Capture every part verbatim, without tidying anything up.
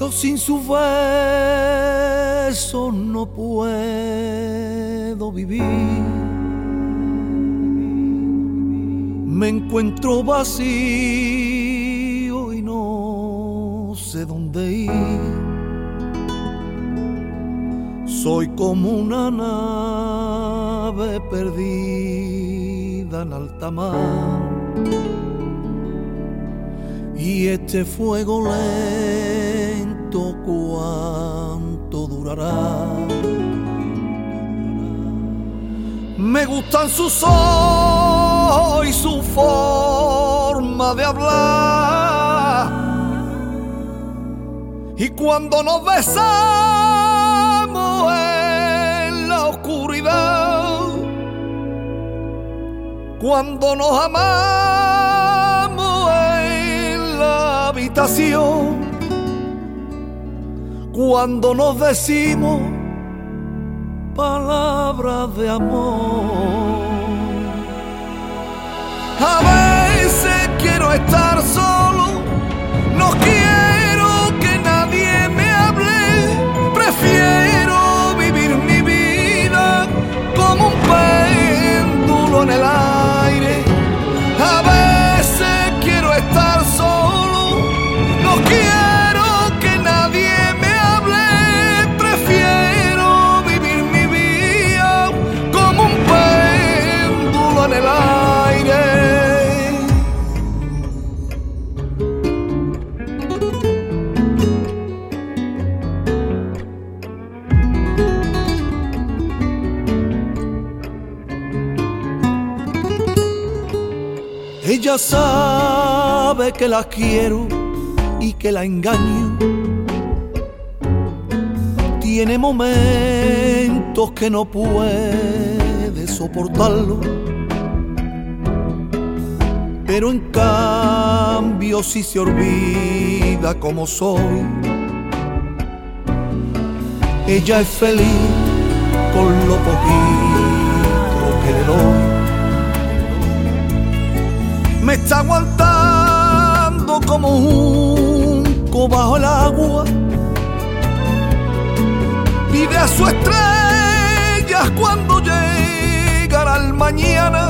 Yo sin sus besos no puedo vivir. Me encuentro vacío y no sé dónde ir. Soy como una nave perdida en alta mar, y este fuego lento, ¿cuánto durará? Me gustan sus ojos y su forma de hablar, y cuando nos besamos en la oscuridad, cuando nos amamos en la habitación, cuando nos decimos palabras de amor. A veces quiero estar solo, no quiero que nadie me hable, prefiero vivir mi vida como un péndulo en el aire. A veces quiero estar solo, no quiero que nadie me hable, prefiero vivir mi vida como un péndulo en el aire. Ella sabe que la quiero y que la engaño. Tiene momentos que no puede soportarlo, pero en cambio si se olvida cómo soy. Ella es feliz con lo poquito que le doy. Me está aguantando como un junco bajo el agua. Pide a sus estrellas cuando llegará el mañana.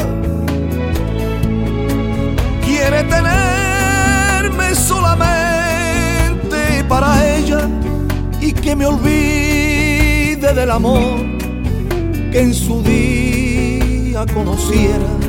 Quiere tenerme solamente para ella y que me olvide del amor que en su día conociera.